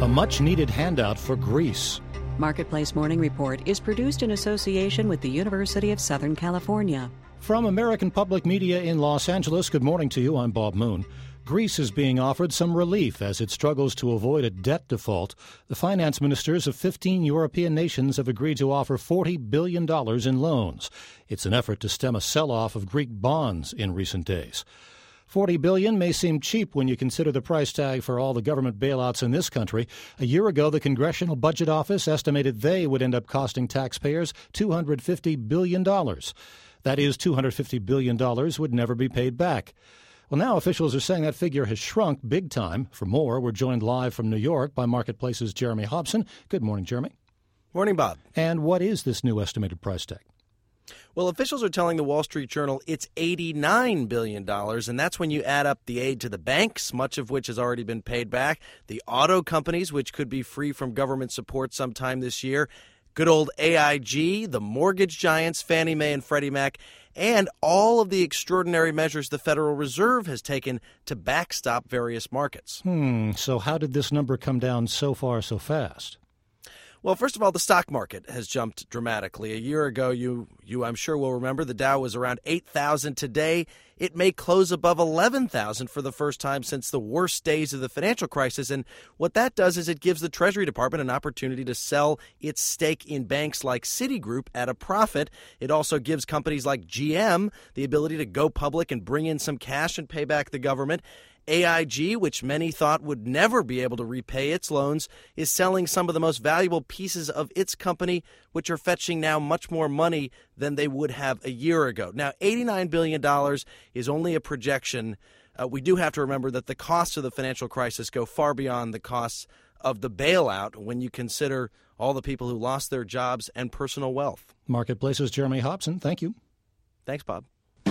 much-needed handout for Greece. Marketplace Morning Report is produced in association with the University of Southern California. From American Public Media in Los Angeles, good morning to you. I'm Bob Moon. Greece is being offered some relief as it struggles to avoid a debt default. The finance ministers of 15 European nations have agreed to offer $40 billion in loans. It's an effort to stem a sell-off of Greek bonds in recent days. $40 billion may seem cheap when you consider the price tag for all the government bailouts in this country. A year ago, the Congressional Budget Office estimated they would end up costing taxpayers $250 billion. That is, $250 billion would never be paid back. Well, now officials are saying that figure has shrunk big time. For more, we're joined live from New York by Marketplace's Jeremy Hobson. Good morning, Jeremy. Morning, Bob. And what is this new estimated price tag? Well, officials are telling the Wall Street Journal it's $89 billion, and that's when you add up the aid to the banks, much of which has already been paid back, the auto companies, which could be free from government support sometime this year, good old AIG, the mortgage giants, Fannie Mae and Freddie Mac, and all of the extraordinary measures the Federal Reserve has taken to backstop various markets. So how did this number come down so far so fast? Well, first of all, the stock market has jumped dramatically. A year ago, you I'm sure will remember, the Dow was around 8,000. Today, it may close above 11,000 for the first time since the worst days of the financial crisis. And what that does is it gives the Treasury Department an opportunity to sell its stake in banks like Citigroup at a profit. It also gives companies like GM the ability to go public and bring in some cash and pay back the government. AIG, which many thought would never be able to repay its loans, is selling some of the most valuable pieces of its company, which are fetching now much more money than they would have a year ago. Now, $89 billion is only a projection. We do have to remember that the costs of the financial crisis go far beyond the costs of the bailout when you consider all the people who lost their jobs and personal wealth. Marketplace's Jeremy Hobson, thank you. Thanks, Bob.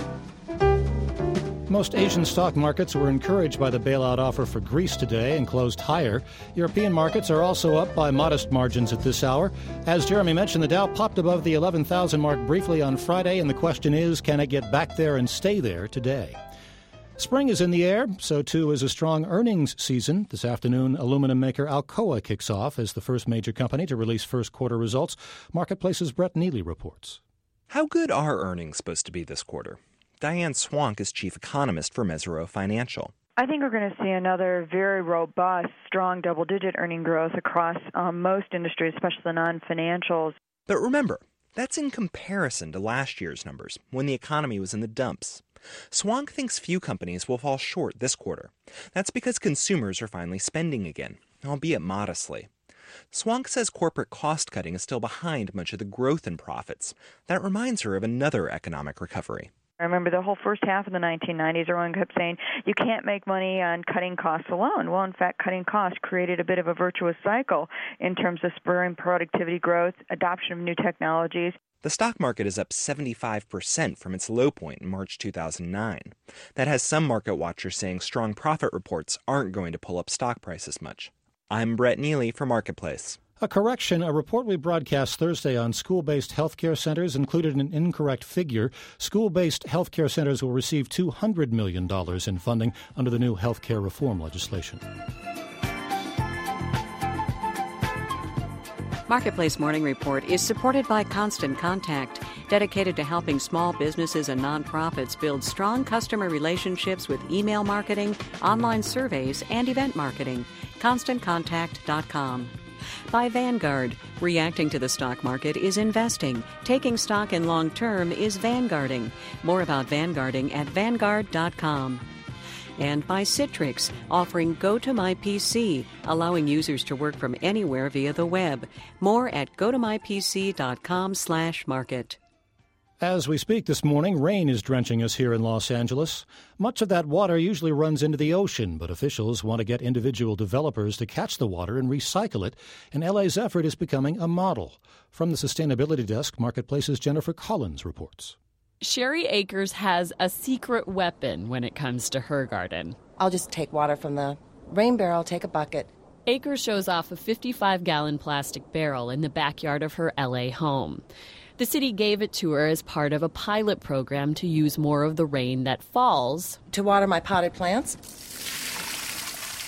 Most Asian stock markets were encouraged by the bailout offer for Greece today and closed higher. European markets are also up by modest margins at this hour. As Jeremy mentioned, the Dow popped above the 11,000 mark briefly on Friday, and the question is, can it get back there and stay there today? Spring is in the air, so too is a strong earnings season. This afternoon, aluminum maker Alcoa kicks off as the first major company to release first quarter results. Marketplace's Brett Neely reports. How good are earnings supposed to be this quarter? Diane Swank is chief economist for Mesirow Financial. I think we're going to see another very robust, strong double-digit earning growth across most industries, especially the non-financials. But remember, that's in comparison to last year's numbers, when the economy was in the dumps. Swank thinks few companies will fall short this quarter. That's because consumers are finally spending again, albeit modestly. Swank says corporate cost-cutting is still behind much of the growth in profits. That reminds her of another economic recovery. I remember the whole first half of the 1990s, everyone kept saying, you can't make money on cutting costs alone. Well, in fact, cutting costs created a bit of a virtuous cycle in terms of spurring productivity growth, adoption of new technologies. The stock market is up 75% from its low point in March 2009. That has some market watchers saying strong profit reports aren't going to pull up stock prices much. I'm Brett Neely for Marketplace. A correction, a report we broadcast Thursday on school-based healthcare centers included an incorrect figure. School-based healthcare centers will receive $200 million in funding under the new healthcare reform legislation. Marketplace Morning Report is supported by Constant Contact, dedicated to helping small businesses and nonprofits build strong customer relationships with email marketing, online surveys, and event marketing. ConstantContact.com. By Vanguard. Reacting to the stock market is investing. Taking stock in long term is vanguarding. More about vanguarding at Vanguard.com. And by Citrix, offering GoToMyPC, allowing users to work from anywhere via the web. More at GoToMyPC.com/market. As we speak this morning, rain is drenching us here in Los Angeles. Much of that water usually runs into the ocean, but officials want to get individual developers to catch the water and recycle it, and LA's effort is becoming a model. From the Sustainability Desk, Marketplace's Jennifer Collins reports. Sherry Akers has a secret weapon when it comes to her garden. I'll just take water from the rain barrel, take a bucket. Akers shows off a 55-gallon plastic barrel in the backyard of her LA home. The city gave it to her as part of a pilot program to use more of the rain that falls to water my potted plants.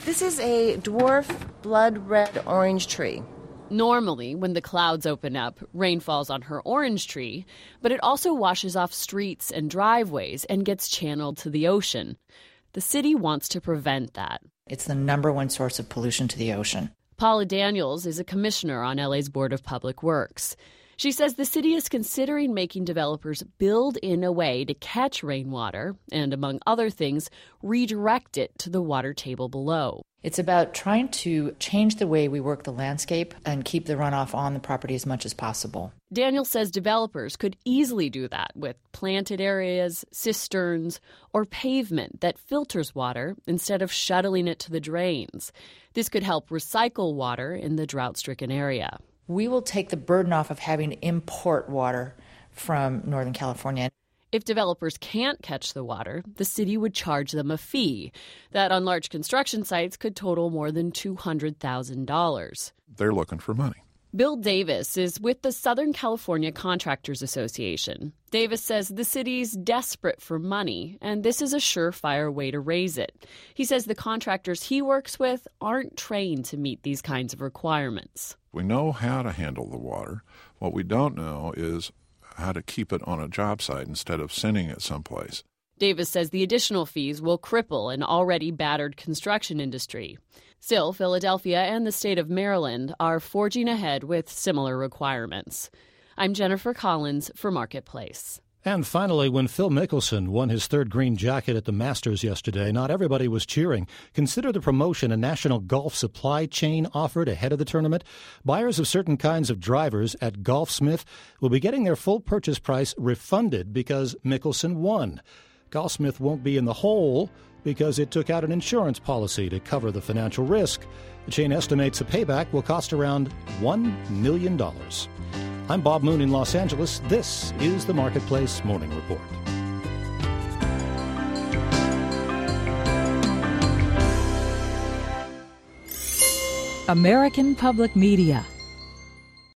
This is a dwarf blood red orange tree. Normally, when the clouds open up, rain falls on her orange tree, but it also washes off streets and driveways and gets channeled to the ocean. The city wants to prevent that. It's the number one source of pollution to the ocean. Paula Daniels is a commissioner on LA's Board of Public Works. She says the city is considering making developers build in a way to catch rainwater and, among other things, redirect it to the water table below. It's about trying to change the way we work the landscape and keep the runoff on the property as much as possible. Daniel says developers could easily do that with planted areas, cisterns, or pavement that filters water instead of shuttling it to the drains. This could help recycle water in the drought-stricken area. We will take the burden off of having to import water from Northern California. If developers can't catch the water, the city would charge them a fee that on large construction sites could total more than $200,000. They're looking for money. Bill Davis is with the Southern California Contractors Association. Davis says the city's desperate for money, and this is a surefire way to raise it. He says the contractors he works with aren't trained to meet these kinds of requirements. We know how to handle the water. What we don't know is how to keep it on a job site instead of sending it someplace. Davis says the additional fees will cripple an already battered construction industry. Still, Philadelphia and the state of Maryland are forging ahead with similar requirements. I'm Jennifer Collins for Marketplace. And finally, when Phil Mickelson won his third green jacket at the Masters yesterday, not everybody was cheering. Consider the promotion a national golf supply chain offered ahead of the tournament. Buyers of certain kinds of drivers at Golfsmith will be getting their full purchase price refunded because Mickelson won. Golfsmith won't be in the hole because it took out an insurance policy to cover the financial risk. The chain estimates the payback will cost around $1 million. I'm Bob Moon in Los Angeles. This is the Marketplace Morning Report. American Public Media